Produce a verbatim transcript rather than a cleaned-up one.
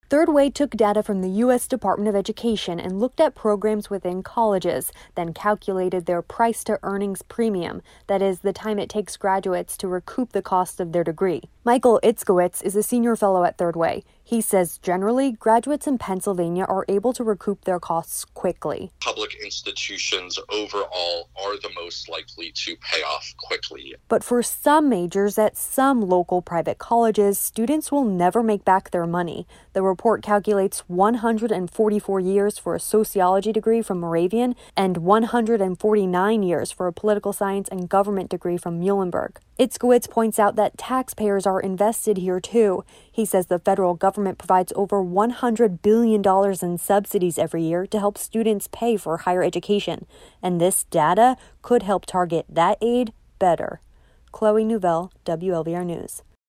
Third Way took data from the U S Department of Education and looked at programs within colleges, then calculated their price-to-earnings premium, that is, the time it takes graduates to recoup the cost of their degree. Michael Itzkowitz is a senior fellow at Third Way. He says generally, graduates in Pennsylvania are able to recoup their costs quickly. Public institutions overall are the most likely to pay off quickly. But for some majors at some local private colleges, students will never make back their money. The report calculates one hundred forty-four years for a sociology degree from Moravian and one hundred forty-nine years for a political science and government degree from Muhlenberg. Itzkowitz points out that taxpayers are invested here too. He says the federal government provides over one hundred billion dollars in subsidies every year to help students pay for higher education, and this data could help target that aid better. Chloe Nouvelle, W L B R News.